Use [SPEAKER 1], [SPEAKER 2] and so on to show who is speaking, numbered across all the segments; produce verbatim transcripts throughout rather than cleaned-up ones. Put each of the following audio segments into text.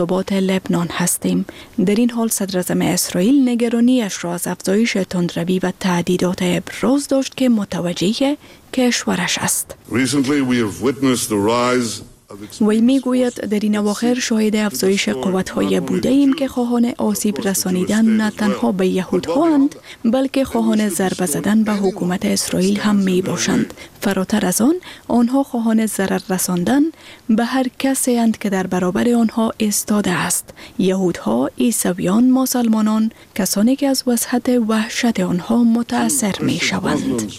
[SPEAKER 1] ارتباط لبنان هستیم. در این حال صدر اعظم اسرائیل نگرانیش را از افزایش تندروی و تهدیدات ابراز داشت که متوجه کشورش است. وی می گوید در این اواخر شاهد افزایش قوت‌های بوده ایم که خواهان آسیب رسانیدن نه تنها به یهودها اند بلکه خواهان ضربه زدن به حکومت اسرائیل هم می باشند. فراتر از آن آنها خواهان ضرر رساندن به هر کسی اند که در برابر آنها ایستاده است. یهودها، عیسویان، مسلمانان، کسانی که از وسعت وحشت آنها متأثر می شوند.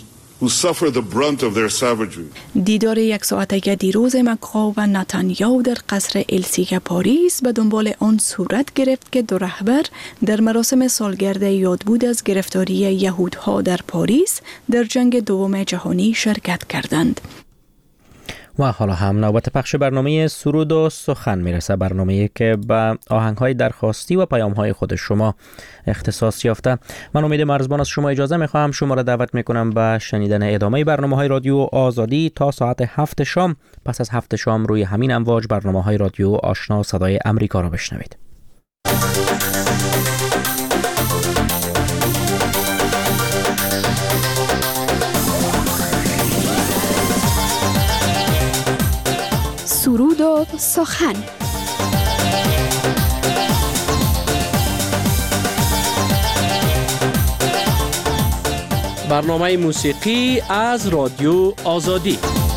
[SPEAKER 1] دیدار یک ساعته دیروز مکرون و نتانیاهو در قصر السیه پاریس به دنبال آن صورت گرفت که دو رهبر در مراسم سالگرد یادبود از گرفتاری یهودها در پاریس در جنگ دوم جهانی شرکت کردند.
[SPEAKER 2] و حالا هم نوبت پخش برنامه سرود و سخن میرسه، برنامه‌ای که به آهنگ‌های درخواستی و پیام‌های خود شما اختصاص یافته. من امید مرزبان از شما اجازه می‌خواهم شما را دعوت می‌کنم به شنیدن ادامه برنامه‌های رادیو آزادی تا ساعت هفت شام. پس از هفت شام روی همین امواج برنامه‌های رادیو آشنا صدای امریکا را بشنوید.
[SPEAKER 3] سرود و سخن.
[SPEAKER 4] برنامه موسیقی از رادیو آزادی.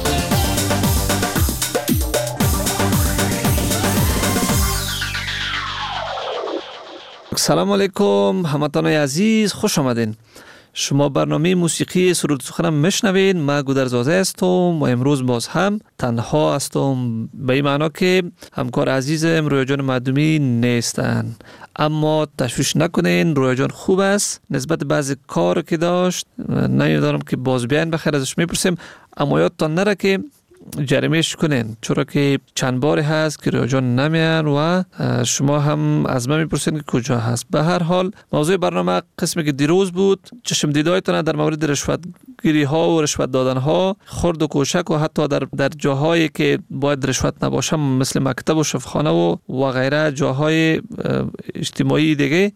[SPEAKER 5] سلام علیکم هموطنان عزیز، خوش آمدین. شما برنامه موسیقی سرود سخنم میشنوید. من گودرزاده هستم و امروز باز هم تنها هستم، به این معنا که همکار عزیزم رویا جان معدومی نیستن. اما تشویش نکنین، رویا جان خوب است. نسبت بعضی کار که داشت نمیدارم که باز بیاین بخیر ازش میپرسیم، اما یادتان نره که جریمهش کنین، چرا که چند باری هست که رویا جان نمیان و شما هم از من میپرسین که کجا هست. به هر حال موضوع برنامه قسمی که دیروز بود، چشم دیدایتان در مورد رشوت گیری ها و رشوت دادن ها، خرد و کوشک و حتی در در جاهایی که باید رشوت نباشه مثل مکتب و شفاخانه و و غیره جاهای اجتماعی دیگه،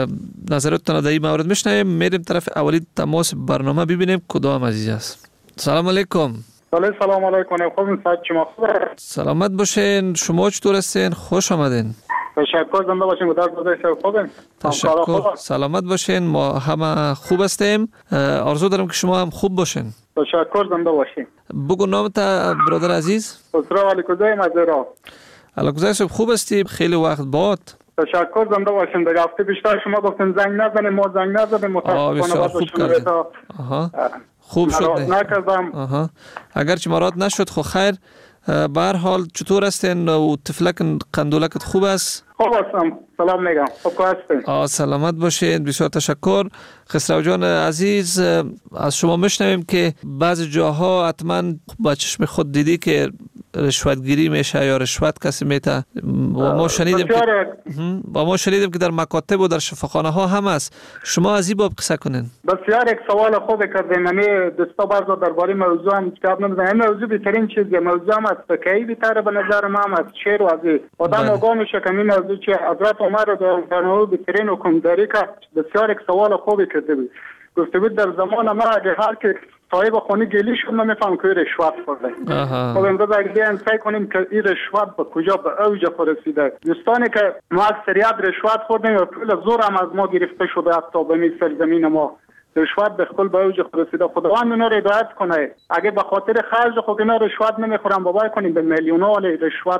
[SPEAKER 5] نظراتتان در این مورد میشنویم. میریم طرف اولی تماس برنامه ببینیم کدام عزیز است. سلام علیکم.
[SPEAKER 6] سلام علیکم. خوبین؟ صحت شما خوبه؟
[SPEAKER 5] سلامت باشین. شما چطور هستین؟ خوش آمدین.
[SPEAKER 6] تشکر. زنده باشین. گودرزاده خوبین؟
[SPEAKER 5] تشکر. سلامت باشین. ما همه خوب هستیم. آرزو دارم که شما هم خوب باشین.
[SPEAKER 6] تشکر. زنده باشین.
[SPEAKER 5] بگو نامت برادر عزیز.
[SPEAKER 6] اسرا علیکوزای مزرا.
[SPEAKER 5] علیکوزای صاحب خوب هستی؟ خیلی وقت بعد.
[SPEAKER 6] تشکر. زنده باشین. در هفته بیشتر شما گفتین زنگ نزنیم، ما زنگ نزدیم.
[SPEAKER 5] متاسفانه خوب کردین. آها. خوب شد.
[SPEAKER 6] نکردم.
[SPEAKER 5] آها. اگرچه مراد نشد خو خیر. به هر حال چطور هستین و طفلک قندولکت خوب است؟
[SPEAKER 6] خوب هستم. سلام میگم. خوب هستین؟
[SPEAKER 5] آ سلامت باشین. بسیار تشکر. خسرو جان عزیز، از شما میشنویم که بعضی جاها حتما با چشم خود دیدی که رشوتگیری میشه یا رشوت کسی میده و ما شنیدیم که با ما شنیدیم که در مکاتب و در شفاخانه ها هم است. شما از این باب قصه کنین.
[SPEAKER 6] بسیار یک سوال خوب کردین. من دوستا بعضا درباره موضوع هم کتاب نمیدونم. این موضوع بهترین چیزه. موضوع هم از فقهی بیتره به نظر من، از شعر و از آدم آگاه میشه که این موضوع چه حضرت عمر رضی الله عنه بهترین حکمداری که بسیار یک سوال خوبی کرده بود. گفته بود در زمان ما اگه هر که صاحب خونه گلی شد من میفهم که رشوت خورده. خب امروز اگه بیان سعی کنیم که این رشوت به کجا به اوج رسیده. دوستانی که ما اکثریت رشوت خوردیم و پول زور هم از ما گرفته شده، حتی به می سرزمین ما رشوت به خپل به اوج رسیده. خداوند اونا رو هدایت کنه. اگه به خاطر خرج خود اینا رشوت نمیخورن، بابا کنیم به میلیون ها رشوت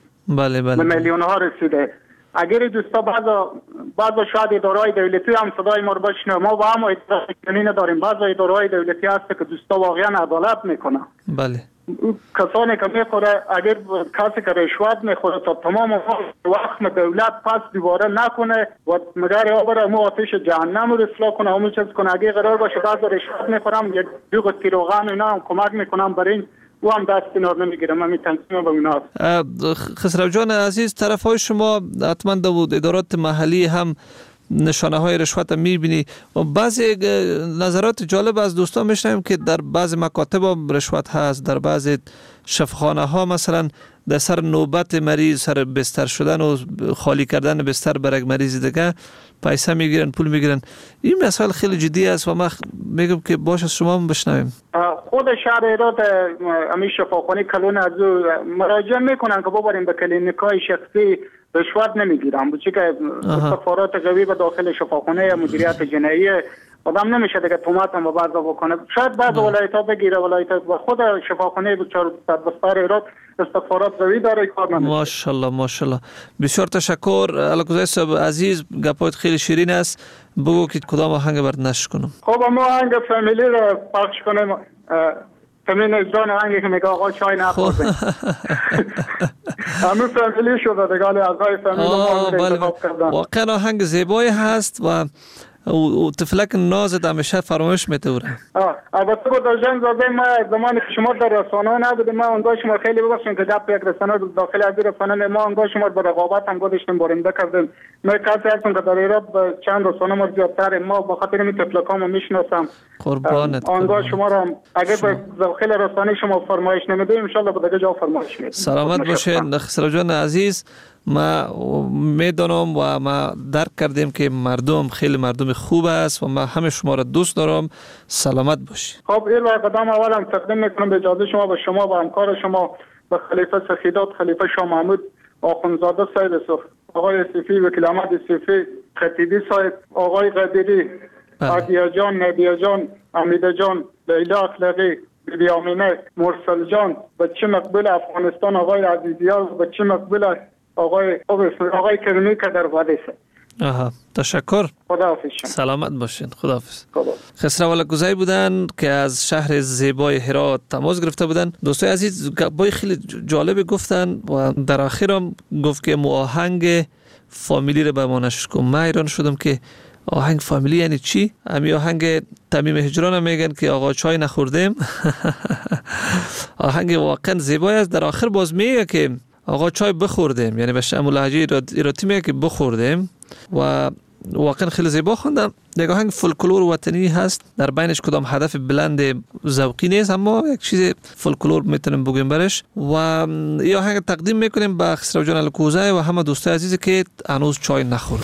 [SPEAKER 5] بله بله
[SPEAKER 6] به میلیون ها رسیده. اگر دوستا بعضا بعضا شاید ادارهای دولتی هم صدای ما رو بشنوه، ما با هم اداره نداریم. بعضا ادارهای دولتی هست که دوستا واقعا عدالت میکنه.
[SPEAKER 5] بله.
[SPEAKER 6] کسانی که میخوره، اگر کسی که رشوت میخوره تا تمام وقت دولت پس دوباره نکنه و مگر آبر مو آتش جهنم رو اصلاح کنه، همون چیز کنه. اگر قرار باشه بعضا رشوت میخورم یک دو قطعه روغن اینا هم کمک میکنم برای این او هم دست کنار نمیگیرم. من میتنسیم به اونا.
[SPEAKER 5] خسرو جان عزیز، طرف های شما حتما در ادارات محلی هم نشانه های رشوت میبینی و بعضی نظرات جالب از دوستان میشنویم که در بعضی مکاتب هم رشوت هست، در بعضی شفاخانه ها مثلا در سر نوبت مریض، سر بستر شدن و خالی کردن بستر برای مریض دیگه پیسه میگیرن، پول میگیرن. این مسائل خیلی جدی است و ما میگم که باش از شما هم بشنویم.
[SPEAKER 6] خود شهر ایراد امی شفاخانه کلون از مراجعه میکنن که ببریم به کلینیکای شخصی، رشوت نمیگیرن، بچه که سفارات قوی به داخل شفاخانه مدیریت جنایی آدم نمیشه دیگه تومت هم با بعضا بکنه. شاید بعض ولایت ها بگیره، ولایت ها خود شفاخانه بستر ایراد استخبارات قوی داره، کار نمیشه.
[SPEAKER 5] ماشاءالله ماشاءالله، بسیار تشکر. علاقه صاحب عزیز، گپایت خیلی شیرین است. بگو که کدام آهنگ برات نشر کنم.
[SPEAKER 6] خب ما آهنگ فامیلی رو پخش کنیم. تمین اجران آهنگی که میگه آقا چای نخورده. همون فامیلی شده دیگه، اعضای فامیلی ما انتخاب کردن.
[SPEAKER 5] واقعا آهنگ زیبایی هست و و تفلک نازت همیشه فراموش میتوره.
[SPEAKER 6] البته با داشتن زاده ما زمانی که شما در رسانه نبودیم، ما اونجا شما خیلی ببخشید که گپ یک رسانه داخل از رسانه ما اونجا شما به رقابت هم گذاشتیم، بارنده کردیم. ما کسی هستم که در ایران چند رسانه ما زیادتر، ما به خاطر این تفلکامو میشناسم.
[SPEAKER 5] قربانت.
[SPEAKER 6] اونجا شما را اگه به داخل رسانه شما فرمایش نمیدیم، ان شاء الله به دیگه جا فرمایش میدیم.
[SPEAKER 5] سلامت باشین خسرو جان عزیز. ما میدونم و ما درک کردیم که مردم خیلی مردم خوب است و ما همه شما را دوست دارم. سلامت باشی.
[SPEAKER 6] خب این قدم اولم تقدیم میکنم به اجازه شما به شما و همکار شما، به خلیفه سخیدات، خلیفه شاه محمود آخوندزاده صاحب صف، آقای صفی وکیل احمد صفی، خطیبی صاحب، آقای قدیری، عدیه جان، نبیه جان، امیده جان، لیلا اخلاقی، بیبی آمینه، مرسل جان، بچه مقبول افغانستان آقای عزیزیار، بچه مقبول آقای آقای کریمی که در وادیسه.
[SPEAKER 5] آها، تشکر.
[SPEAKER 6] خداحافظ.
[SPEAKER 5] سلامت باشین. خداحافظ. خسرو ولگزایی بودن که از شهر زیبای هرات تماس گرفته بودن. دوستای عزیز، گپای خیلی جالب گفتن و در آخرم گفت که مو آهنگ فامیلی رو به ما نشر کن. من ایران شدم که آهنگ فامیلی یعنی چی؟ امی آهنگ تمیم هجران هم میگن که آقا چای نخوردیم. آهنگ واقعا زیبای است. در آخر باز میگه که آقا چای بخوردیم، یعنی به شمول لهجه ایراتی میگه که بخوردیم و واقعا خیلی زیبا خوندم. یک آهنگ فولکلور وطنی هست، در بینش کدام هدف بلند ذوقی نیست، اما یک چیز فولکلور میتونیم بگیم برش و این آهنگ تقدیم میکنیم به خسرو جان الکوزای و همه دوستای عزیزی که هنوز چای نخوردن.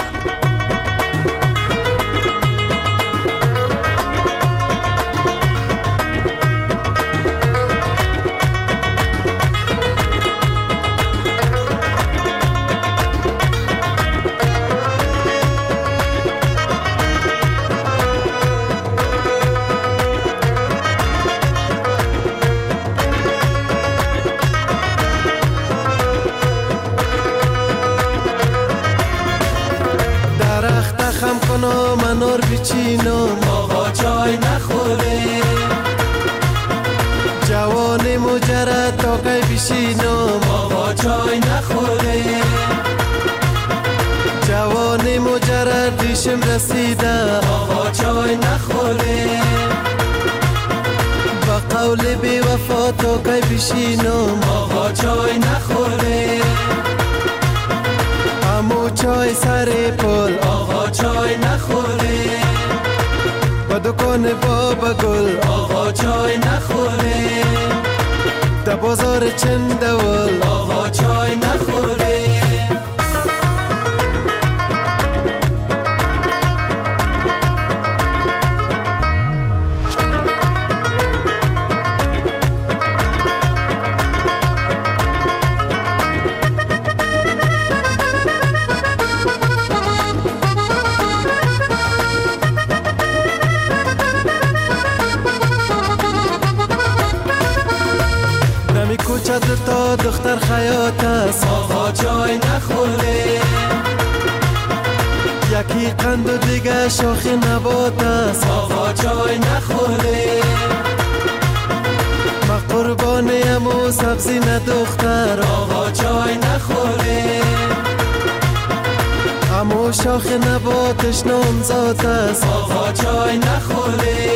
[SPEAKER 7] منور بچینم آقا چای نخوره، جوان مجرد تا کی بشینم آقا چای نخوره، جوان مجرد ریشم رسیده آقا چای نخوره، با قول بی وفا تا کی بشینم آقا چای نخوره، امو چای سر پل آقا چای نخوره، با دکان بابا گل آقا چای نخوره، در بازار چندول آقا چای نخوره. تا دختر خیاط است آقا چای نخوره، یکی قند و دیگه شاخ نبات است آقا چای نخوره، ما قربانیم و سبزی نه دختر آقا چای نخوره، امو شاخ نباتش نامزاد است آقا چای نخوره،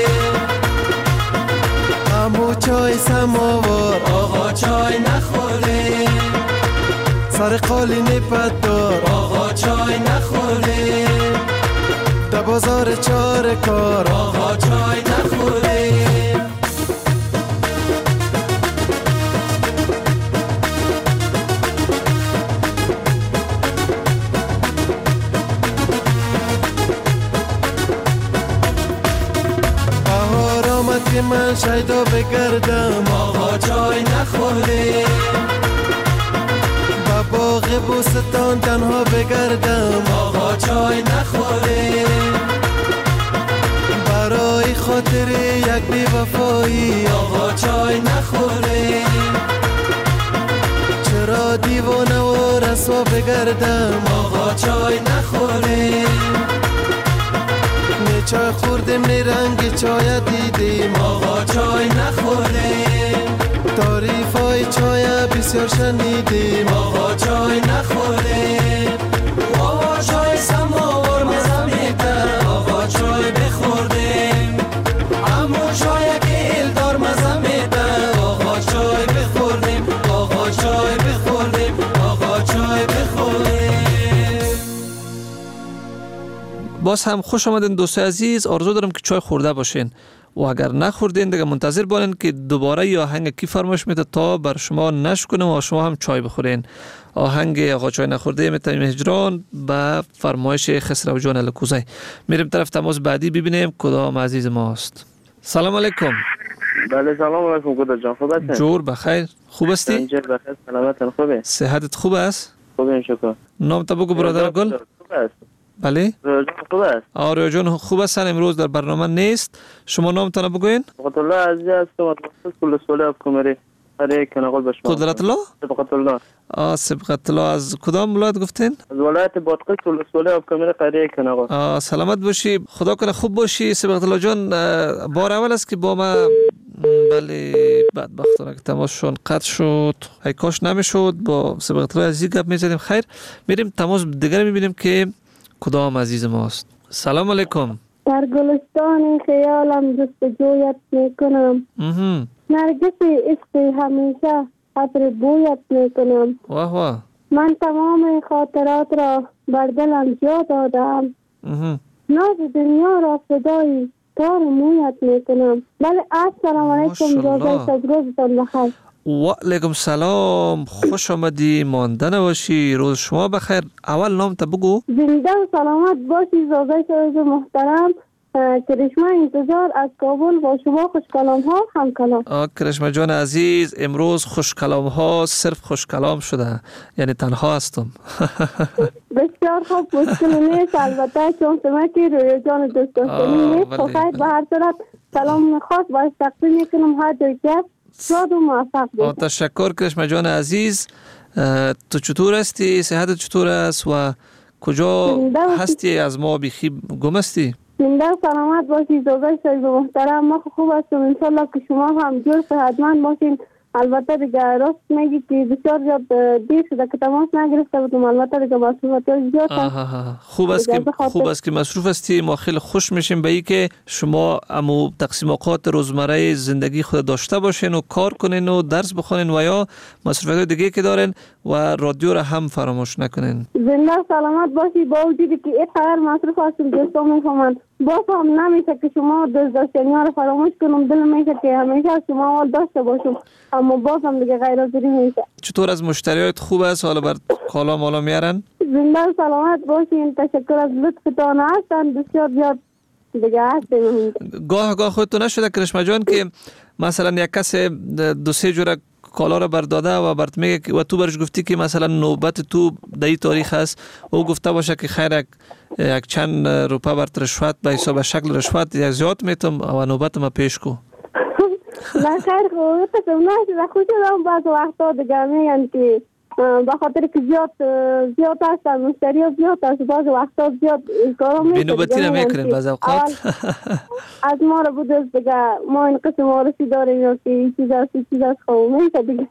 [SPEAKER 7] امو چای سماوار آقا چای نخوره، سر قالین پدار آقا چای نخوره، در بازار چار کار آقا چای نخوره. من شیدا بگردم آقا چای نخورده با باغ بوستان تنها بگردم آقا چای نخورده برای خاطر یک بی وفایی آقا چای نخوره چرا دیوانه و رسوا بگردم آقا چای نخوره نه چای خوردیم نه رنگ چای دیدیم آقا چای نخوره تعریف های چای بسیار شنیدیم آقا چای نخوره آقا چای سماور مزه میده آقا چای بخوردیم اما چای که الدار مزه میده آقا چای بخوردیم آقا چای بخوردیم آقا چای بخوردیم.
[SPEAKER 5] باز هم خوش آمدین دوستای عزیز. آرزو دارم که چای خورده باشین و اگر نخوردین دیگه منتظر باشین که دوباره یا آهنگ کی فرمایش میده تا بر شما نشر کنم و شما هم چای بخورین. آهنگ آقا چای نخورده میتونیم هجران به فرمایش خسرو جان الکوزی. میریم طرف تماس بعدی ببینیم کدام عزیز ماست. سلام علیکم.
[SPEAKER 8] بله سلام علیکم گودا جان، خوب هستی؟
[SPEAKER 5] جور بخیر، خوب هستی؟
[SPEAKER 8] اینجا بخیر سلامت خوبه؟
[SPEAKER 5] صحتت خوب است؟
[SPEAKER 8] خوبه شکر.
[SPEAKER 5] نام تو بگو برادر گل.
[SPEAKER 8] خوب است.
[SPEAKER 5] بله؟
[SPEAKER 8] روزان خوب است.
[SPEAKER 5] آره جان خوب هستن، امروز در برنامه نیست. شما نامتون بگوین؟
[SPEAKER 8] قدرت الله عزیز هستم از کل سوله اب کمری. هر یک نقل به شما.
[SPEAKER 5] قدرت الله؟
[SPEAKER 8] سبقت الله.
[SPEAKER 5] آه سبقت الله. از کدام ولایت گفتین؟
[SPEAKER 8] از ولایت بادغیس کل سوله اب کمری قریه یک نقل.
[SPEAKER 5] آه سلامت باشی، خدا کنه خوب باشی سبقت الله جان. بار اول است که با ما بله بدبختانه که تماسشون قطع شد، ای کاش نمیشد. با سبقت الله عزیز گپ میزدیم. خیر میریم تماس دیگر میبینیم که کدام عزیز ماست. سلام علیکم.
[SPEAKER 9] در گلستان خیالم جستجویت میکنم، نرگس عشق همیشه عطر بویت میکنم.
[SPEAKER 5] واه واه.
[SPEAKER 9] من تمام خاطرات را بر دلم جا دادم، ناز دنیا را فدای تار مویت میکنم. بله السلام علیکم، جازه روزتان بخیر.
[SPEAKER 5] و علیکم سلام، خوش آمدی، مانده نباشی، روز شما بخیر. اول نام تا بگو.
[SPEAKER 9] زنده و سلامت باشی زازه شایز محترم. کرشمه انتظار از کابل با شما خوش کلام ها هم کلام.
[SPEAKER 5] کرشمه جان عزیز، امروز خوش کلام ها صرف خوش کلام شده، یعنی تنها هستم.
[SPEAKER 9] بسیار خوب، مشکل نیست البته، چون سمکی روی جان دوست داشتنی نیست. خب خیر، به هر صورت سلام خاص باید تقدیم میکنم هر جای که شاد و موفق باشید.
[SPEAKER 5] تشکر کرشمه جان عزیز. تو چطور هستی؟ صحت چطور است و کجا هستی؟ از ما بیخی گم هستی؟
[SPEAKER 9] زنده سلامت باشی زوزای شایز محترم. ما خوب هستم، انشالله که شما هم جور صحتمند باشین. البته دیگه راست میگی که بسیار زیاد دیر شده که تماس نگرفته بودم. البته دیگه مصروفیت زیاد هست.
[SPEAKER 5] خوب است که خوب است که مصروف هستی. ما خیلی خوش میشیم به این که شما امو تقسیم اوقات روزمره زندگی خود داشته باشین و کار کنین و درس بخونین و یا مصروفیت دیگه که دارین و رادیو را هم فراموش نکنین.
[SPEAKER 9] زنده سلامت باشی. با وجودی که این خیر مصروف هستم دوستان میفهمن، باز هم نمیشه که شما دوست داشتنی ها رو فراموش کنم. دل میشه که همیشه شما حال داشته باشم، اما باز هم دیگه غیر حاضری میشه.
[SPEAKER 5] چطور از مشتریات خوب است؟ حالا بر کالا مالا میارن؟
[SPEAKER 9] زنده سلامت باشین. تشکر از لطفتان هستن، بسیار زیاد دیگه هستیم.
[SPEAKER 5] گاه گاه خودتون نشده کرشمه جان که مثلا یک کس دو سه جوره کالا را برداده و برات میگه و تو برش گفتی که مثلا نوبت تو در این تاریخ است، او گفته باشه که خیر یک, یک چند روپه برات رشوت به حساب شکل رشوت یا زیاد میتم و نوبت ما پیش کو.
[SPEAKER 9] نه خیر خوب تکم نشده خوش دارم. بعض وقتا دیگه میگن که به خاطر که زیاد زیاد هستن مشتری ها زیاد هست، بعض وقتا زیاد کارا میشه
[SPEAKER 5] بینوبتی نمیکنن بعض اوقات.
[SPEAKER 9] از ما رو بود دیگه ما این قسم وارسی داریم یا که این چیز هست این چیز هست خواه میشه دیگه.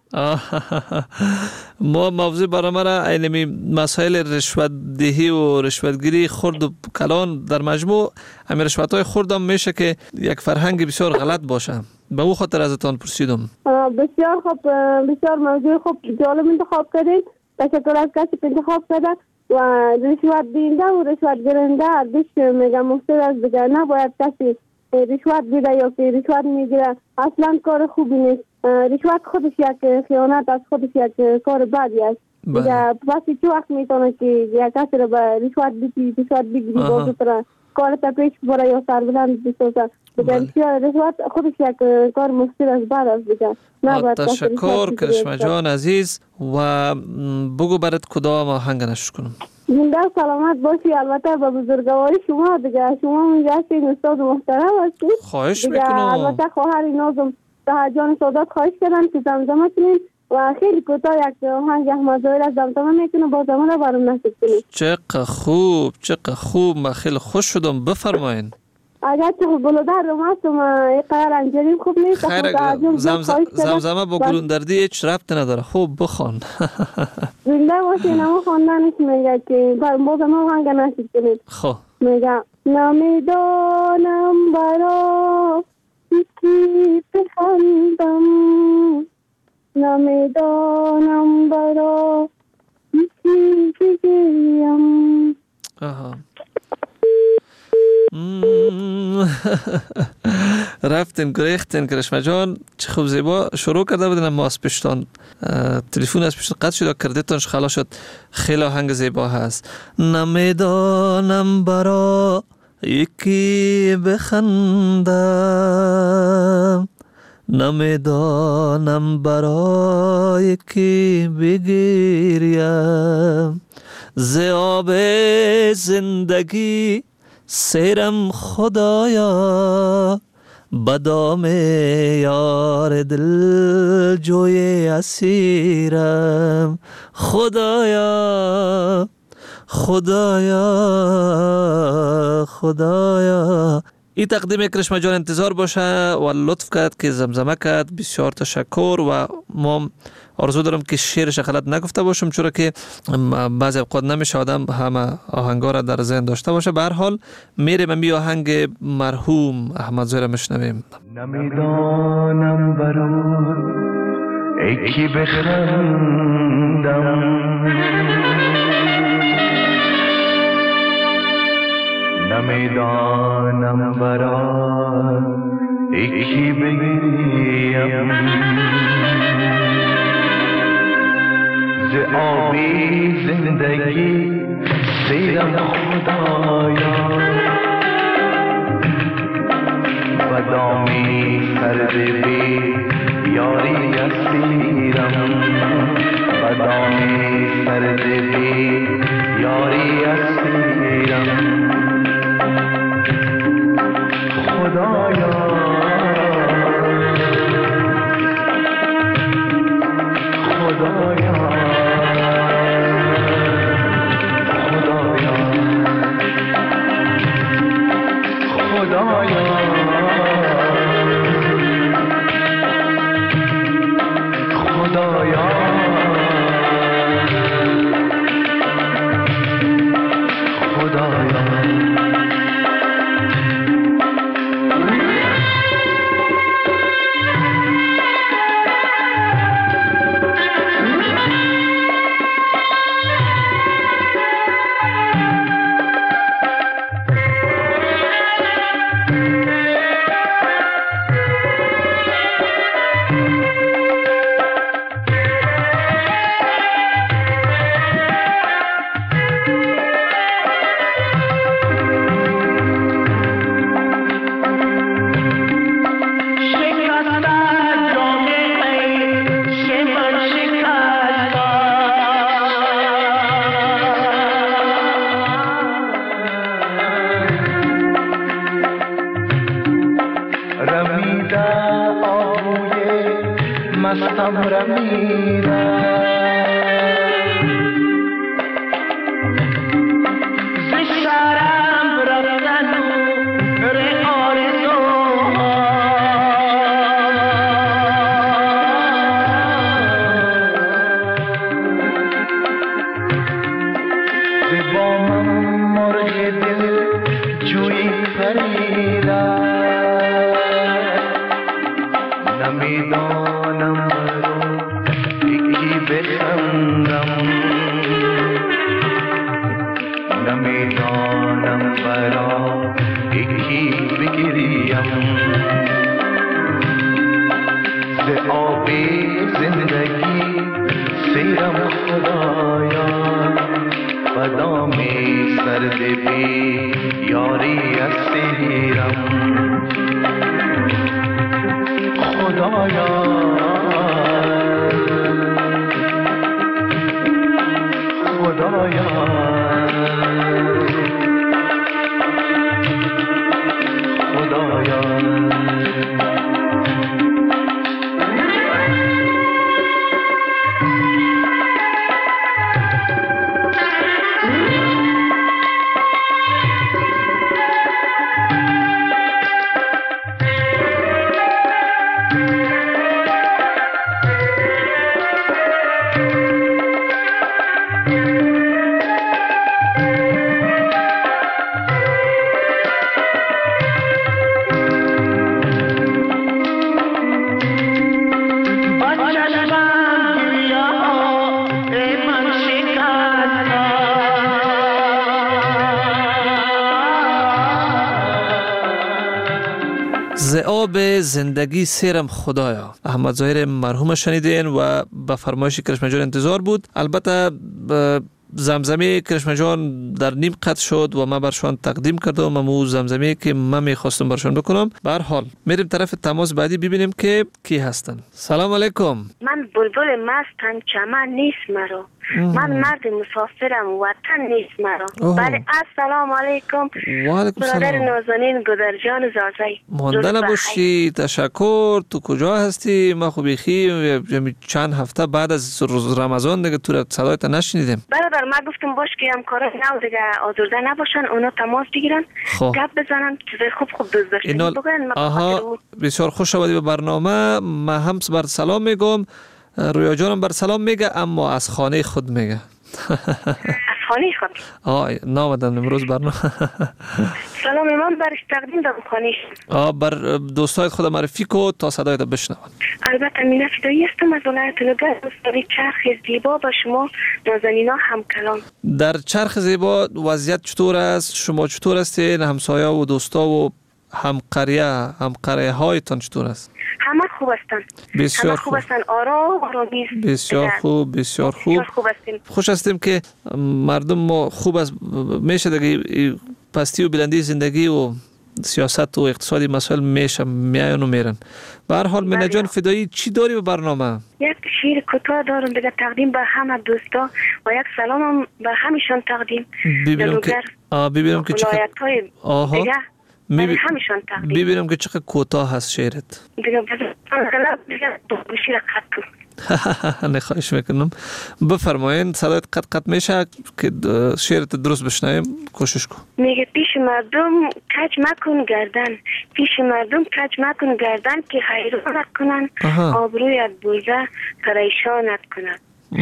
[SPEAKER 5] ما موضوع برای ما را اینمی مسائل رشوت دهی و رشوتگیری خرد و کلان در مجموع همین رشوت های خرد هم میشه که یک فرهنگ بسیار غلط باشه. به او خاطر ازتان پرسیدم.
[SPEAKER 9] بسیار خوب، بسیار موضوع خوب جالب انتخاب کردید. تشکر از کسی که انتخاب کرده. و رشوت دینده و رشوت گیرنده ارزش میگم مفسد است دیگه. نباید کسی رشوت بیده یا که رشوت میگیره، اصلا کار خوبی نیست. رشوت خودش یک خیانت است، خودش یک کار بدی است. دیگه پس چه وقت میتونه که یک کسی رو به رشوت بگیری رشوت بگیری بازو تره کارت پیش بره یا سربلند بسازه. بگن که رشوت خودش یک کار مفید است بعد از بگن.
[SPEAKER 5] تشکر کرشمه جان عزیز و بگو برات کدام آهنگ نشر کنم.
[SPEAKER 9] زنده سلامت باشی. البته با بزرگواری شما دیگه، شما اونجا هستید استاد محترم هستید.
[SPEAKER 5] خواهش میکنم.
[SPEAKER 9] البته خواهر نازم سهر جان سعادت خواهش کردن که زمزمه کنید و خیلی کوتاه یک آهنگ احمد ظاهر از زمزمه میکنه با زمان برام نصیب کنید.
[SPEAKER 5] چقدر خوب چقدر خوب، من خیلی خوش شدم. بفرمایید.
[SPEAKER 9] اگر تو بلودر رو هستم قرار انجلیم خوب نیست.
[SPEAKER 5] خیر زمزمه زمزمه با گلوندردی هیچ ربط نداره. خوب بخوان.
[SPEAKER 9] زنده باشی. نمو خواندنش میگه که باز ما آهنگ نصیب کنید.
[SPEAKER 5] خب
[SPEAKER 9] میگه نمیدانم برا یکی بخندم، نمیدانم برا یکی بگیم.
[SPEAKER 5] آها رفتین گریختین کرشمه جان، چه خوب زیبا شروع کرده بودین. اما از پشتان تلفن از پشتان قطع شد، کردیتانش خلاص شد. خیلی آهنگ زیبا هست. نمیدانم برا یکی بخندم، نمیدانم برا یکی بگیریم، ز آب زندگی سیرم خدایا، بدام یار دل جوی اسیرم، خدایا خدایا خدایا. این تقدیم کرشمه جان انتظار باشه و لطف کرد که زمزمه کرد. بسیار تشکر و ما آرزو دارم که شعرش غلط نگفته باشم، چون که بعضی اوقات نمیشه آدم همه آهنگا را در ذهن داشته باشه. به هر حال میریم می آهنگ مرحوم احمد ظاهر میشنویم.
[SPEAKER 10] نمیدانم برو یکی بخندم، نمیدانم برا یکی بگیریم، ز آبی زندگی سیرم خدایا، بدامی سرد بی یاری اسیرم، بدامی سرد بی یاری اسیرم، خدایا خدایا خدایا خدایا خدایا خدایا. مستم رمیدم ز سرم رفتن نور آرزوها ز بامم مرغ دل جویی پریدم نمیدانم بخندم نمیدانم برا یکی بگیریم ز آب زندگی سیرم خدایا بدامی سرد بی یاری اسیرم خدایا خدایا
[SPEAKER 5] ذئاب زندگی سیرم خدایا، احمد ظاهر مرحوم شنیدین و به فرمایش کرشمه جان انتظار بود. البته زمزمه کرشمه جان در نیم قطع شد و من برشان تقدیم کردم، امو زمزمه که من میخواستم برشان بکنم. به هر حال میریم طرف تماس بعدی ببینیم که کی هستن. سلام علیکم.
[SPEAKER 11] من بلبل مستم، چمن نیست مرا. من مرد مسافرم، وطن نیست مرا. بله السلام علیکم.
[SPEAKER 5] و علیکم سلام.
[SPEAKER 11] برادر نازنین گودرجان زازی.
[SPEAKER 5] مانده نباشی، تشکر. تو کجا هستی؟ ما خوب بخیر. چند هفته بعد از رمضان دیگه تو صدایت نشنیدیم.
[SPEAKER 11] برادر ما گفتم باش که همکارا نو دیگه آزرده نباشن، اونا تماس بگیرن، گپ بزنن، چیزای خوب خوب دوست داشتن بگن.
[SPEAKER 5] آها بسیار خوش آمدی به برنامه. من هم بر سلام میگم، رویا جانم بر سلام میگه، اما از خانه خود میگه.
[SPEAKER 11] از خانه خود؟
[SPEAKER 5] آه نامدن امروز برنامه.
[SPEAKER 11] سلام من برش تقدیم دارم خانهش.
[SPEAKER 5] آه بر دوستایت خود معرفی کو تا صدایت بشنون.
[SPEAKER 11] البته مینا فدایی هستم از ولایت لوگر، مستوی چرخ زیبا با شما نازنینا هم کلام.
[SPEAKER 5] در چرخ زیبا وضعیت چطور است؟ شما چطور هستین؟ همسایه و دوستا و هم قریه هم قریه هایتان چطور است؟
[SPEAKER 11] همه خوب هستن.
[SPEAKER 5] بسیار
[SPEAKER 11] خوب هستن. آرام آرامی.
[SPEAKER 5] بسیار خوب بسیار خوب.
[SPEAKER 11] خوب هستیم.
[SPEAKER 5] خوش هستیم که مردم ما خوب است. میشه دیگه پستی و بلندی زندگی و سیاست و اقتصادی مسائل میشه میایون و میرن. به هر حال مینا جان فدایی چی داری به برنامه؟
[SPEAKER 11] یک شعر کوتاه دارم دیگه تقدیم به همه دوستا و یک سلامم به همیشون تقدیم.
[SPEAKER 5] ببینم که ببینم که چقدر آها
[SPEAKER 11] میبی... همیشون تقدیم.
[SPEAKER 5] ببینم که چقدر کوتاه هست شعرت.
[SPEAKER 11] دیگه بذار دیگه دو شعر قد کن.
[SPEAKER 5] نخواهش میکنم بفرمایین. صدایت قد قد میشه که شعرت درست بشنویم. کوشش کن.
[SPEAKER 11] میگه پیش مردم کج مکن گردن، پیش مردم کج مکن گردن که حیرانت کنن، آبرویت بوزه پریشانت کنن.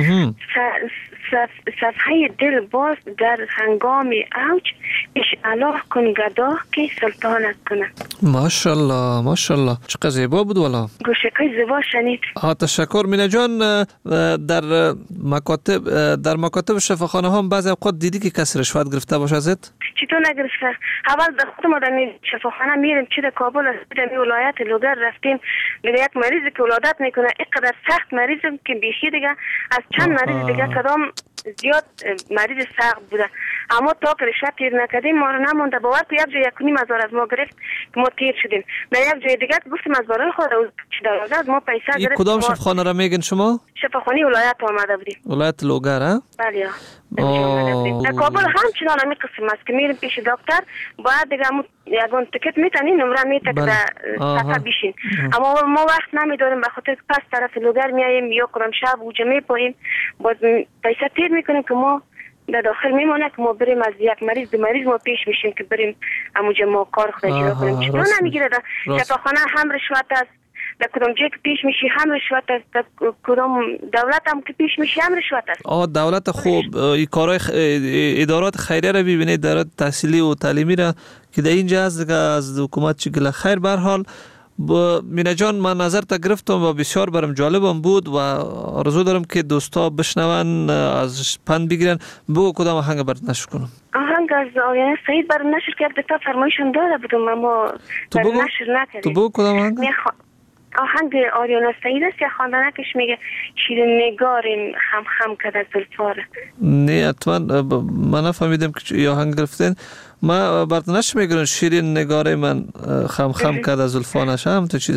[SPEAKER 11] صفحه دل باز در هنگام اوج، پیش الله کن گدا که سلطانت کنن.
[SPEAKER 5] ماشاءالله ماشاءالله چقدر زیبا بود والا.
[SPEAKER 11] گوشکای زیبا شنید.
[SPEAKER 5] آه تشکر مینا جان. در مکاتب در مکاتب شفاخانه ها بعضی اوقات دیدی که کسی رشوت گرفته باشه ازت؟
[SPEAKER 11] چطور نگرفته؟ اول در خود ما در شفاخانه میریم، چه در کابل است در ولایت لوگر رفتیم، دیگه یک مریضی که ولادت میکنه اینقدر سخت مریضم که بیخی دیگه از چند مریض دیگه کدام زیاد مریض سخت بوده، اما تا که رشوت تیر نکردیم ما رو نمونده. باور تو یک جای یک نیم هزار از ما گرفت که ما تیر شدیم. در یک جای دیگه گفتیم از برای خود از ما پیسه گرفت.
[SPEAKER 5] کدام شفاخانه را میگن شما؟
[SPEAKER 11] شفاخانه ولایت آمده بودیم.
[SPEAKER 5] ولایت لوگر ها؟
[SPEAKER 11] بله. در کابل همچنان همین قسم است که میریم پیش دکتر، باید دیگه همون یگان تکت میتنی نمره میتک در سفر بیشین، اما ما وقت نمیداریم به خاطر پس طرف لوگر میاییم یا کدام شب اوجه میپاییم، باز پیسه تیر میکنیم که ما در داخل میمونه که ما بریم از یک مریض دو مریض ما پیش میشیم که بریم همونجا ما کار خود اجرا کنیم. چطور نمیگیره؟ در شفاخانه هم رشوت است، در کدام جایی که پیش میشی هم رشوت است، در کدام دولت هم که پیش میشی هم رشوت است.
[SPEAKER 5] آه دولت خوب ای کارهای ادارات خیریه را ببینید، ادارات تحصیلی و تعلیمی را که در اینجا از از حکومت چگل خیر. به هر حال مینا جان من نظر تا گرفتم و بسیار برام جالبم بود و آرزو دارم که دوستا بشنون از پند بگیرن. بگو کدام آهنگ برات نشر کنم؟
[SPEAKER 11] آهنگ از آریانا سعید برام نشر کرد، تا فرمایشون داده بودم اما نشر نکردیم.
[SPEAKER 5] تو بگو کدام آهنگ؟
[SPEAKER 11] آهنگ آریانا سعید است یا خواندنکش میگه شیرین نگاریم خم خم کرده زلفاره.
[SPEAKER 5] نه حتما من نفهمیدم که یا آهنگ گرفتین. ما برات نشر میگرن شیرین نگاره من خم خم کرده زلفانش هم تو چیزه؟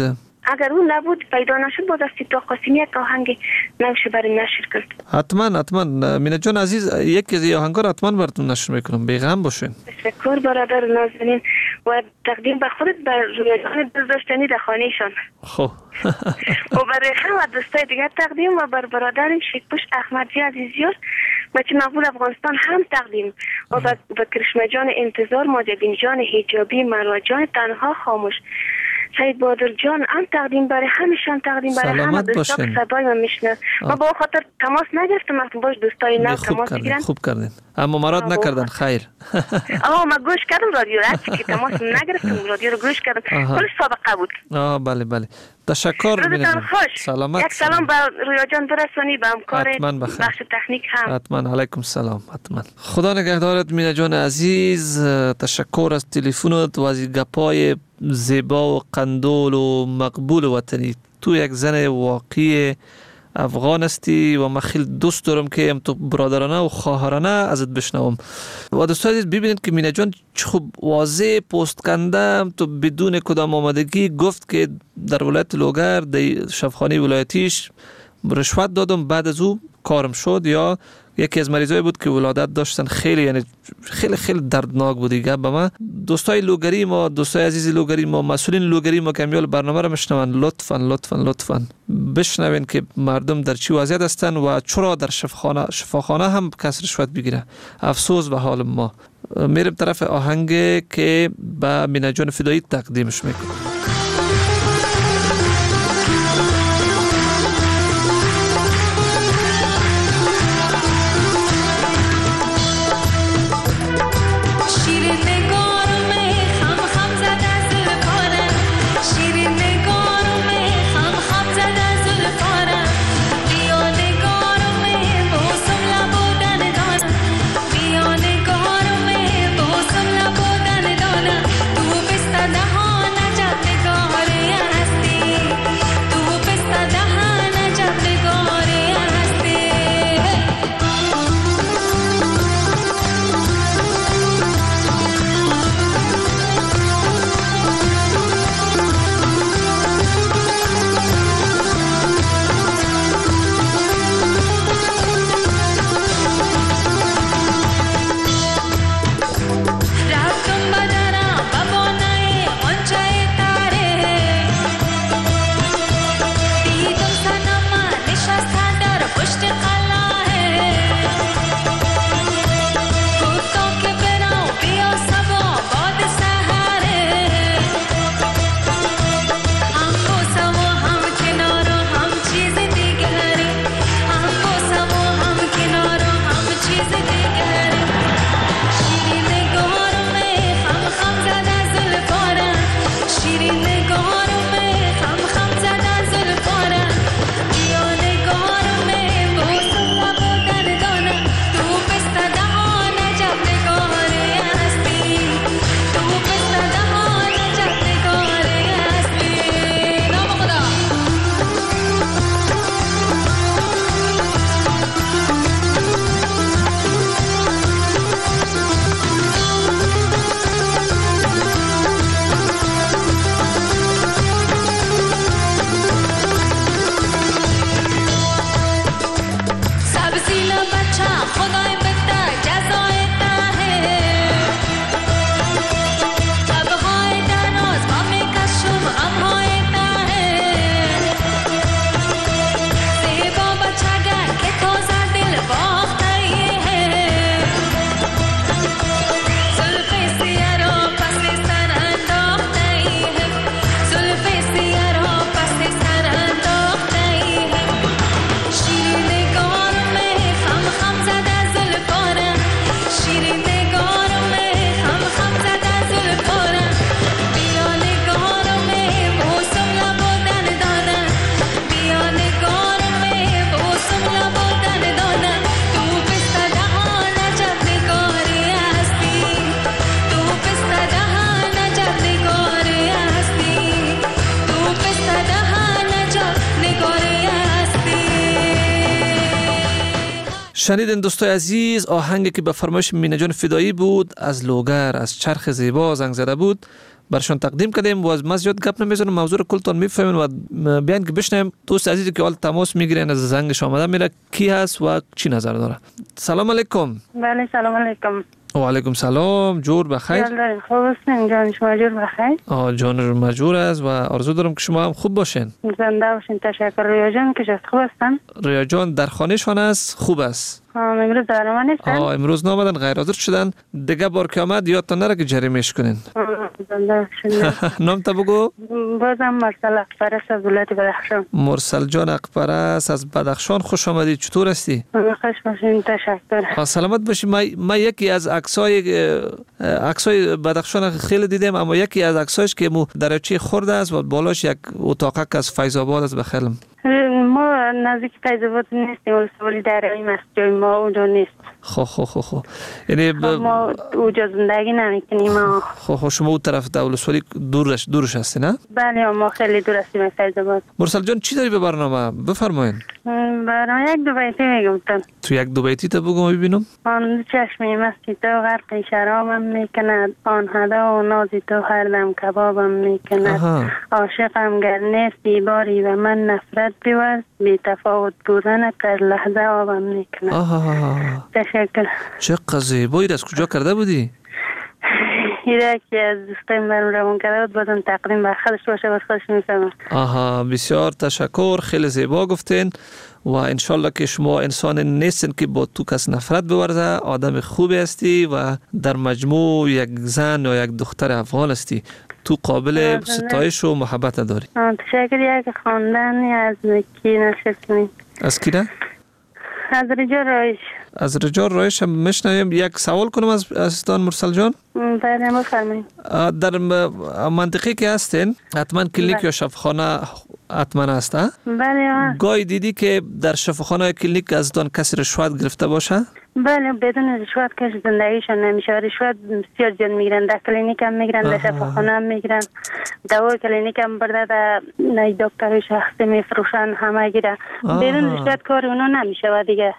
[SPEAKER 11] اگر اون نبود پیدا نشد باز از سیتا قاسمی یک آهنگ نوش برای نشر کرد.
[SPEAKER 5] حتما حتما مینا جان عزیز یک از آهنگا رو حتما براتون نشر میکنم، بیغم باشین.
[SPEAKER 11] تشکر برادر نازنین و تقدیم به خودت به رویان دوست داشتنی در خانهشان.
[SPEAKER 5] خب
[SPEAKER 11] و برای همه دوستای دیگر تقدیم و بر برادرم شیکپوش احمدی عزیزیار بچه مقبول افغانستان هم تقدیم و به کرشمه جان انتظار، ماجبین جان حجابی، مروا جان تنها خاموش، سید بادر جان هم تقدیم برای همیشان تقدیم برای همه دوستا که صدای من میشنن. ما با خاطر تماس نگرفتم وقتی باش دوستای نو تماس بگیرن.
[SPEAKER 5] خوب کردین اما مراد نکردن خیر.
[SPEAKER 11] آه ما گوش کردم رادیو را که تماس نگرفتم رادیو رو گوش کردم کل سابقه بود.
[SPEAKER 5] آه بله بله تشکر مینا
[SPEAKER 11] سلامت. یک سلام به رویا جان برسونی به همکار بخش تکنیک هم.
[SPEAKER 5] حتما علیکم سلام. حتما خدا نگهدارت مینا جان عزیز. تشکر از تلفنت و از گپای زیبا و قندول و مقبول وطنی. تو یک زن واقعی افغان هستی و من خیلی دوست دارم که هم تو برادرانه و خواهرانه ازت بشنوم. و دوستان عزیز ببینید که مینا جان خوب واضح پست کنده تو بدون کدام آمادگی گفت که در ولایت لوگر در شفاخانه ولایتیش رشوت دادم بعد از او کارم شد. یا یکی از مریضایی بود که ولادت داشتن، خیلی یعنی خیلی خیلی دردناک بود دیگه. به ما دوستای لوگری ما دوستای عزیز لوگری ما مسئولین لوگری ما که میال برنامه رو میشنون لطفاً لطفاً لطفاً بشنوین که مردم در چی وضعیت هستن و چرا در شفاخانه شفاخانه هم کس رشوت بگیره. افسوس به حال ما. میرم طرف آهنگ که به مینا جان فدایی تقدیمش میکنم. شنیدین دوستای عزیز آهنگی که به فرمایش مینا جان فدایی بود از لوگر از چرخ زیبا زنگ زده بود. برشان تقدیم کردیم و از ما زیاد گپ نمیزنم، موضوع رو کلتون میفهمین و بیان که بشنیم دوست عزیزی که حال تماس میگیرین از زنگش آمده میره کی هست و چی نظر داره. سلام علیکم.
[SPEAKER 12] بله سلام علیکم.
[SPEAKER 5] و علیکم سلام، جور بخیر.
[SPEAKER 12] خوب هستین؟ جان شما جور بخیر؟
[SPEAKER 5] آه جان مجور است و آرزو دارم که شما هم خوب باشین.
[SPEAKER 12] زنده باشین. تشکر. ریا جان که خوب هستن؟
[SPEAKER 5] ریا جان در خانهشان است، خوب است.
[SPEAKER 12] امروز در ما نیستن؟
[SPEAKER 5] آه امروز نامدن، غیر حاضر شدن. دیگه بار که آمد یادتان نره که جریمهش کنین.
[SPEAKER 12] زنده باشین.
[SPEAKER 5] نام تا بگو.
[SPEAKER 12] بازم مرسل اقپرس از ولایت بدخشان.
[SPEAKER 5] مرسل جان اقپرس از بدخشان، خوش آمدید. چطور هستی؟
[SPEAKER 12] خوش باشین. تشکر.
[SPEAKER 5] سلامت باشی. ما ما یکی از عکسای عکسای بدخشان خیلی دیدم، اما یکی از عکسایش که مو دریاچه خرد است و بالاش یک اتاقک از فیض آباد است بخیلم.
[SPEAKER 12] ما نزدیک فیض آباد نیستیم، ولی دریایی است جای ما اونجا نیست.
[SPEAKER 5] خو خو خو خو یعنی ب...
[SPEAKER 12] ما اونجا زندگی نمیکنیم.
[SPEAKER 5] خو خو شما اون طرف دولسوالی دورش دورش هستی نه؟
[SPEAKER 12] بله ما خیلی دور هستیم از فیض آباد.
[SPEAKER 5] مرسل جان چی داری به برنامه؟ بفرمایید.
[SPEAKER 12] برنامه یک دو بیتی میگم.
[SPEAKER 5] تو یک دو بیتی تا بگو ببینم.
[SPEAKER 12] آن چشمی مستی تو غرق شرابم میکند، آن هدا و نازی تو هر دم کبابم میکند. عاشقم گر نیستی باری و من نفرت بیورز، بی تفاوت بودنت در لحظه آبم میکند. تشکر.
[SPEAKER 5] چه قضیه از کجا کرده بودی؟
[SPEAKER 12] ایره که از دوستایم برم روان کرده بود، بازم تقدیم بر خودش باشه، بس خودش میفهمم.
[SPEAKER 5] آها بسیار تشکر، خیلی زیبا گفتین و انشالله که شما انسان نیستین که با تو کس نفرت بورزه، آدم خوبی هستی و در مجموع یک زن یا یک دختر افغان هستی، تو قابل ستایش و محبت داری.
[SPEAKER 12] تشکر. یک خواندنی از کی نشر کنید؟
[SPEAKER 5] از کی نه؟
[SPEAKER 12] از رجال رایش.
[SPEAKER 5] از رجال رایش هم میشنویم. یک سوال کنم از استان مرسل جان.
[SPEAKER 12] بله بفرمایید.
[SPEAKER 5] در منطقه که هستین حتما کلینیک یا شفاخانه حتما هست؟
[SPEAKER 12] بله.
[SPEAKER 5] گاهی دیدی که در شفاخانه کلینیک از دان کسی رشوت گرفته باشه؟
[SPEAKER 12] بله بدون رشوت کش زندگیشون نمیشه. رشوت بسیار جن میگیرن، در کلینیک هم میگیرن، در شفاخانه هم میگیرن، دوای کلینیک هم برده در دکتر شخصی میفروشن، همه گیره. بدون رشوت کار اونو نمیشه و دیگه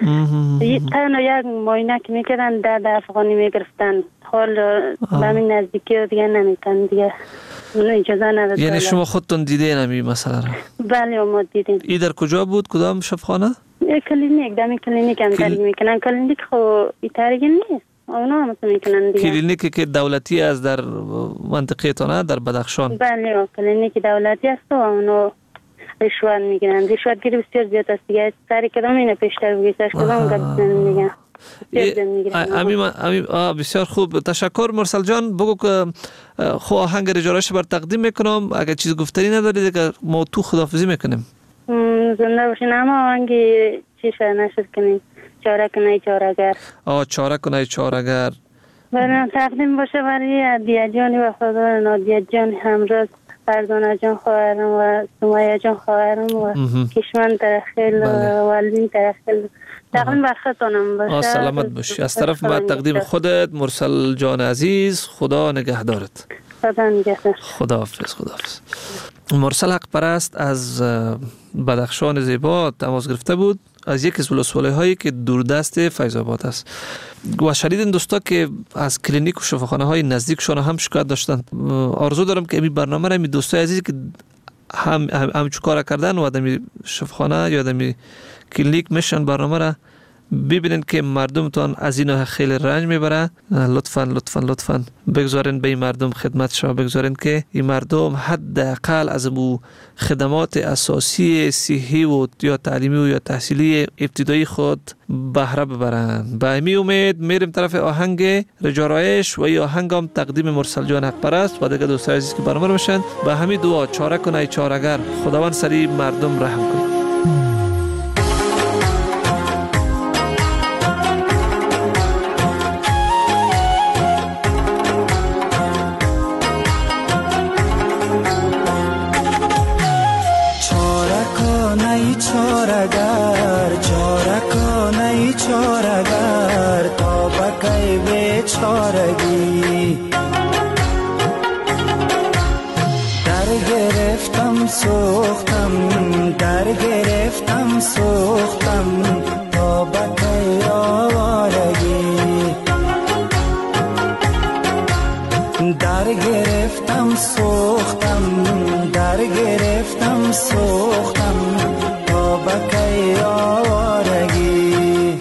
[SPEAKER 12] تنها یک معاینه که میکردن در در افغانی میگرفتن، حال همین نزدیکی رو دیگه نمیتن دیگه اجازه نداد.
[SPEAKER 5] یعنی شما خودتون دیدین همین مسئله را؟
[SPEAKER 12] بله ما دیدیم.
[SPEAKER 5] ای در کجا بود؟ کدام شفاخانه؟
[SPEAKER 12] کلینیک. دمی کلینیک هم کاری میکنن. کلینیک خو ایتارگی نیست، اونا هم میکنن دیگه.
[SPEAKER 5] کلینیکی که دولتی است در منطقه تانه در بدخشان؟
[SPEAKER 12] بله کلینیک دولتی است و اونا رشوت میگیرن. رشوت گیری بسیار زیاد است دیگه. سری کدام اینه پیشتر بگیرش کدام گفتن دیگه.
[SPEAKER 5] امی امی بسیار خوب. تشکر مرسل جان. بگو که خو آهنگ رجارش بر تقدیم میکنم، اگر چیز گفتنی ندارید که ما تو خداحافظی میکنیم.
[SPEAKER 12] زنده باشین. اما آهنگی چی شد نشد کنید؟ چاره کنه چاره‌گر.
[SPEAKER 5] آه چاره کنه چاره‌گر.
[SPEAKER 12] برای تقدیم باشه برای عدیه جانی وفادار نادیه جان همراز، فرزانه جان خواهرم و سمیه جان خواهرم و کشمن ترخیل و والدین ترخیل. تقدیم بر خودتانم باشه.
[SPEAKER 5] سلامت باشی. از طرف ما تقدیم خودت مرسل جان عزیز، خدا نگهدارت.
[SPEAKER 12] خدا نگهدار.
[SPEAKER 5] خداحافظ. خداحافظ. مرسل حقپرست از بدخشان زیبا تماس گرفته بود، از یکی از ولسوالی هایی که دوردست فیض آباد است و شنیدین دوستا که از کلینیک و شفاخانه های نزدیکشان هم شکایت داشتن. آرزو دارم که این برنامه را می دوستای عزیزی که هم هم, هم چکار کردن و آدمی شفاخانه یا آدمی کلینیک میشن برنامه را ببینن که مردمتون از اینها خیلی رنج میبره. لطفاً لطفاً لطفاً بگذارین به این مردم خدمت شما، بگذارین که این مردم حداقل از مو خدمات اساسی صحی و یا تعلیمی و یا تحصیلی ابتدایی خود بهره ببرن. به همین امید میریم طرف آهنگ رجارایش و این آهنگ هم تقدیم مرسل جان حقپرست و دیگه دوستای عزیز که برنامه رو میشن. به همین دعا چاره کنه چاره‌گر، خداوند سری مردم رحم کنه.
[SPEAKER 13] چاره‌گر چاره کنه چاره‌گر تا بکی بیچارگی در گرفتم سوختم در گرفتم سوختم تا بکی آوارگی در گرفتم سوختم در گرفتم سوختم تا بکی آوارگی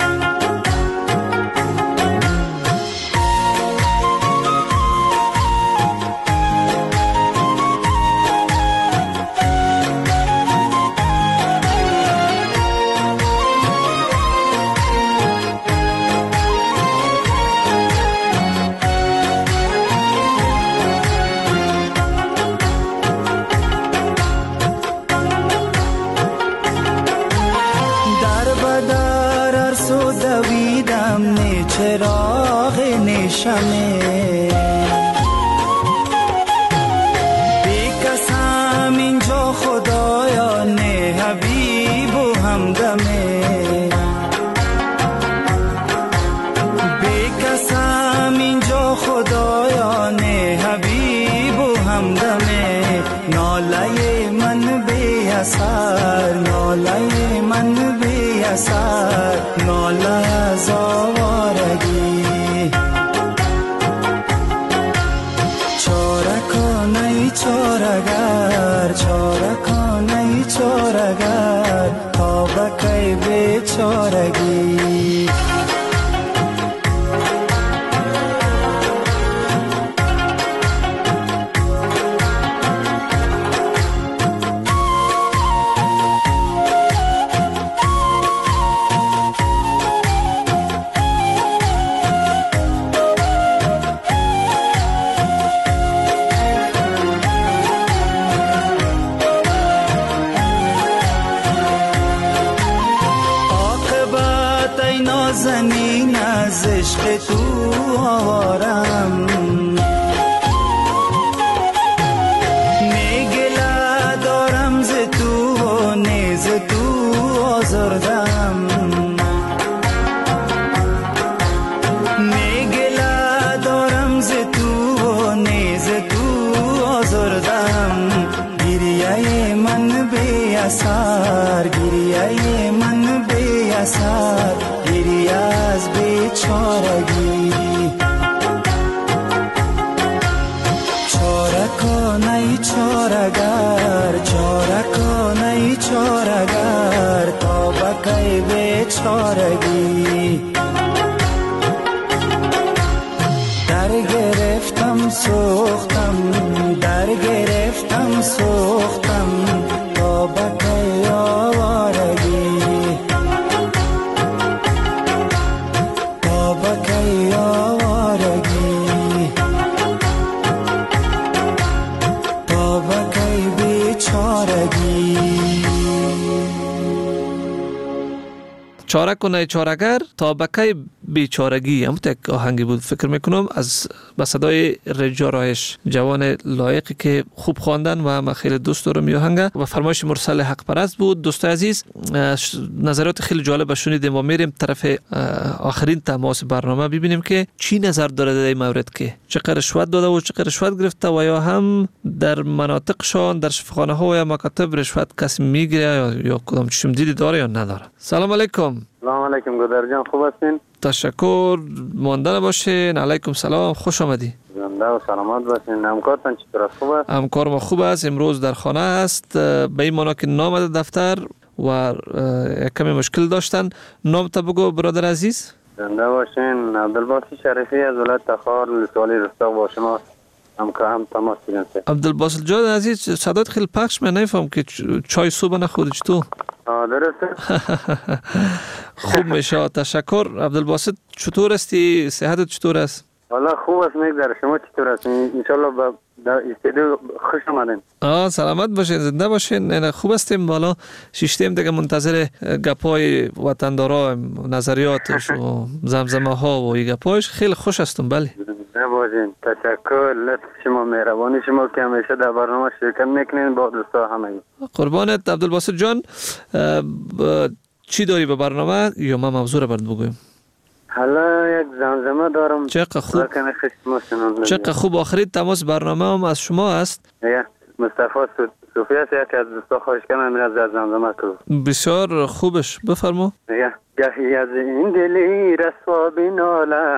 [SPEAKER 13] چراغ نشمه بی کسم اینجا خدایا نه حبیب و همدمه بی کسم اینجا خدایا نه حبیب و همدمه ناله من بی اثر ناله من بی اثر ناله از آوارگی چارکانه چارگر چارکانه چارگر تا بکی بیچارگی زنین از عشق تو آوارم میگله دارم ز تو و نیز تو آزردم میگله دارم ز تو و نیز تو آزردم گریه من بی اثر گریه من بی اثر گریه از بیچارگی چارکانه چارگر چارکانه چارگر تا بکی بیچارگی در گرفتم سوختم در گرفتم سوختم تا بکی آوارگی
[SPEAKER 5] چاره کنه چارگر تا بکی بیچارگی هم یک آهنگی بود فکر میکنم از با صدای رجا رایش جوان لایقی که خوب خواندن و من خیلی دوست دارم این آهنگ و فرمایش مرسل حق پرست بود. دوستای عزیز نظرات خیلی جالب شنیدیم و میریم طرف آخرین تماس برنامه ببینیم که چی نظر داره در این مورد که چقدر رشوت داده و چقدر رشوت گرفته و یا هم در مناطقشان در شفاخانه ها و یا مکاتب رشوت کسی میگیره یا, یا کدام چشم دیدی داره یا نداره. سلام علیکم.
[SPEAKER 14] سلام علیکم گودر جان، خوب هستین؟
[SPEAKER 5] تشکر، مانده باشین. علیکم سلام، خوش آمدی.
[SPEAKER 14] زنده و سلامت باشین. همکارتان چطور است؟ خوب است؟
[SPEAKER 5] همکار ما خوب است، امروز در خانه است. به این مانا که نامده دفتر و یک کمی مشکل داشتن. نام تا بگو برادر عزیز.
[SPEAKER 14] زنده باشین. عبدالباسط شریفی از ولایت تخار لسوالی رستاق با شما هم که هم تماس دیدن.
[SPEAKER 5] عبدالباسط جان عزیز، صدات خیلی پخش، من نمیفهم که چای صبح نخوردی تو؟
[SPEAKER 14] درسته.
[SPEAKER 5] خوب میشه، تشکر. عبدالباسط چطور هستی؟ صحتت چطور است؟
[SPEAKER 14] والا خوب است، میگذره. شما چطور هستین؟ ان شاء الله با استودیو خوش آمدین.
[SPEAKER 5] آه سلامت باشین، زنده باشین. خوب هستیم. والا شیشتیم دیگه منتظر گپای وطندارا، نظریاتش و زمزمه ها و این گپایش. خیلی خوش هستم. بله
[SPEAKER 14] زنده باشین. تشکر. لطف شما، مهربانی شما که همیشه در برنامه شرکت میکنین با دوستا همه.
[SPEAKER 5] قربانت عبدالباسط جان. چی داری به برنامه یا ما موضوع رو برد بگویم؟
[SPEAKER 14] حالا یک زمزمه دارم.
[SPEAKER 5] چقدر خوب، چقدر خوب. آخرین تماس برنامه هم از شما است.
[SPEAKER 14] یا مصطفی صوفی است، یکی از دوستا خواهش کنم از زمزمه کنم.
[SPEAKER 5] بسیار خوبش، بفرما.
[SPEAKER 14] یا گهی از این دلی رسوا بینالم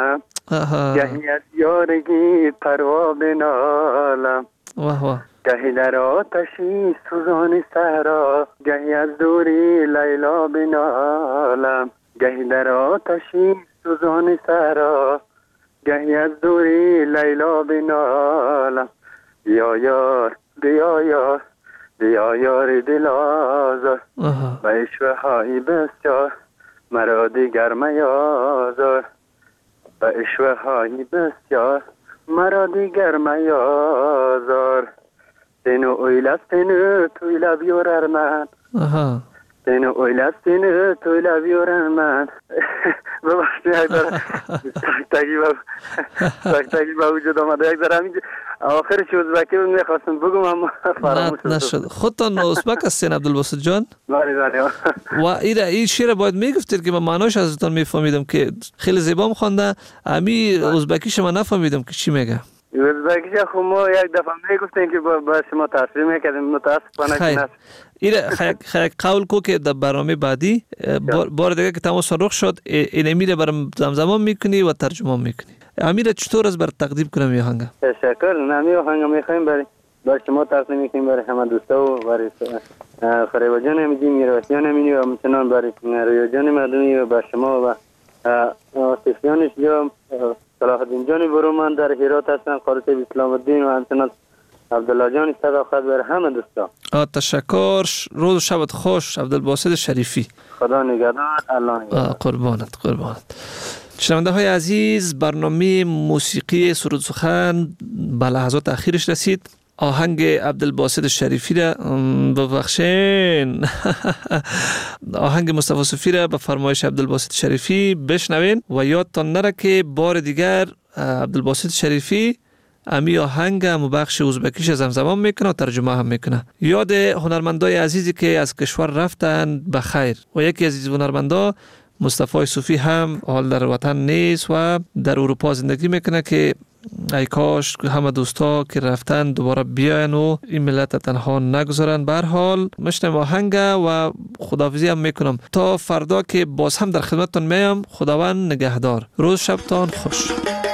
[SPEAKER 14] گهی از یارگی پروا بنالم
[SPEAKER 5] واه واه
[SPEAKER 14] گهی در آتشی سوزان صحرا گهی از دوری لیلا بنالم گهی در آتشی سوزان صحرا گهی از دوری لیلا بنالم بیا یار بیا یار بیا یار دل آزار و عشق های بسیار مرا دیگر میازار و عشق های بسیار مرا دیگر میازار سینو اویلست سینو تویلا بیورر من سینو اویلست سینو تویلا بیورر من ببخشید یک داره تک تکی با تک تکی با وجود آمده یک داره همین آخرش ازبکی بود میخواستم بگم اما فراموش
[SPEAKER 5] نشد. خودتان ازبک هستین عبدالباسط جان؟
[SPEAKER 14] بله بله
[SPEAKER 5] و این این شعر باید میگفتید که من معناش ازتان میفهمیدم که خیلی زیبا میخوانده. امی ازبکی شما نفهمیدم که چی میگه.
[SPEAKER 14] ازبکی خب ما یک دفعه میگفتیم که با شما تصویر میکردیم متاسفانه که نشد.
[SPEAKER 5] ایره خیلی قول کو که در برنامه بعدی بار دیگه که تماس رخ شد این میره برام زمزمه میکنی و ترجمه میکنی. امیر چطور از بر تقدیم کنم یه آهنگ؟
[SPEAKER 14] تشکر. نمی آهنگ میخوایم برای با شما تقدیم میکنیم برای همه دوستا و برای فریبا جان امیدی میروسیان امینی و همچنان برای رویا جان مردمی و با شما و آصفیان اشجام صلاح الدین جان برومند در هرات هستن قارت اسلام الدین و همچنان عبدالله جان صداقت برای همه دوستا.
[SPEAKER 5] تشکر. روز و شبت خوش عبدالباسط شریفی.
[SPEAKER 14] خدا نگهدار. الله نگهدار.
[SPEAKER 5] قربانت قربانت. شنونده های عزیز، برنامه موسیقی سرود سخن به لحظات اخیرش رسید. آهنگ عبدالباسط شریفی را ببخشین آهنگ مصطفی صوفی را به فرمایش عبدالباسط شریفی بشنوین و یادتان نره که بار دیگر عبدالباسط شریفی امی آهنگ هم بخش ازبکیش زمزمان میکنه و ترجمه هم میکنه. یاد هنرمندای عزیزی که از کشور رفتن بخیر و یکی از هنرمندا مصطفی صوفی هم حال در وطن نیست و در اروپا زندگی میکنه که ای کاش همه دوستا که رفتن دوباره بیاین و این ملت تنها نگذارن. به هر حال مشنم آهنگ و خداحافظی هم میکنم تا فردا که باز هم در خدمتتون میام. خداوند نگهدار. روز شبتان خوش.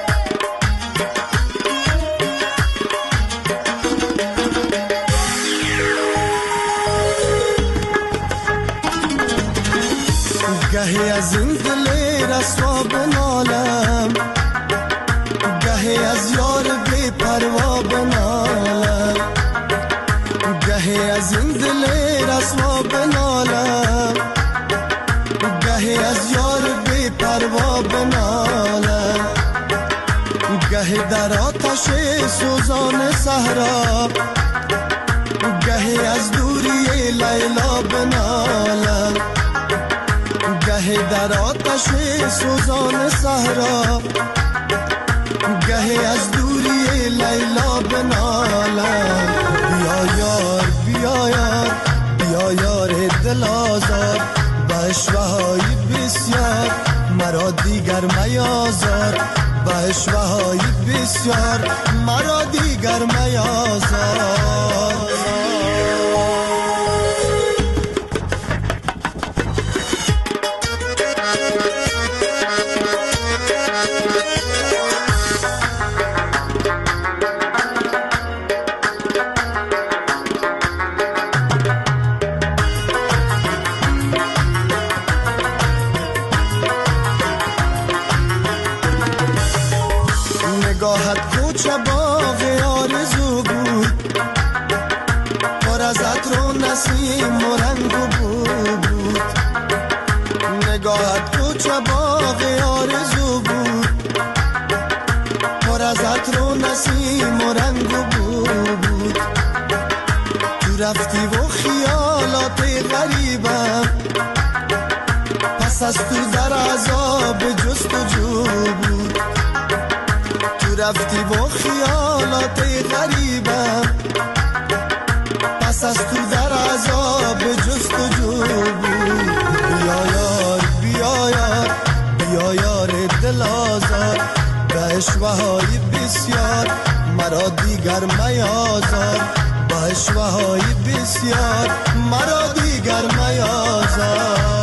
[SPEAKER 7] گهی از این دل رسوا بنالم گهی از یار بی پروا بنالم گهی از این دل رسوا بنالم گهی از یار بی پروا بنالم گهی در آتش سوزان صحرا گهی از دوری لیلا بنالم گهی در آتش سوزان صحرا گهی از دوری لیلا بنالم بیا یار بیا یار بیا یار دل آزار با اشوه‌های بسیار مرا دیگر میازار با اشوه‌های بسیار مرا دیگر میازار. نگاهت کوچه باغ آرزو بود پر از عطر و نسیم و رنگ و بو بود نگاهت کوچه باغ آرزو بود پر از عطر و نسیم و رنگ و بو بود تو رفتی و خیالات غریبم پس از تو در عذاب جستجو بود رفتی با خیالات غریبم پس از تو در عذاب جستجو بود. بیا یار بیا یار بیا یار دل آزار به اشوه‌های بسیار مرا دیگر میازار با اشوه‌های بسیار مرا دیگر میازار.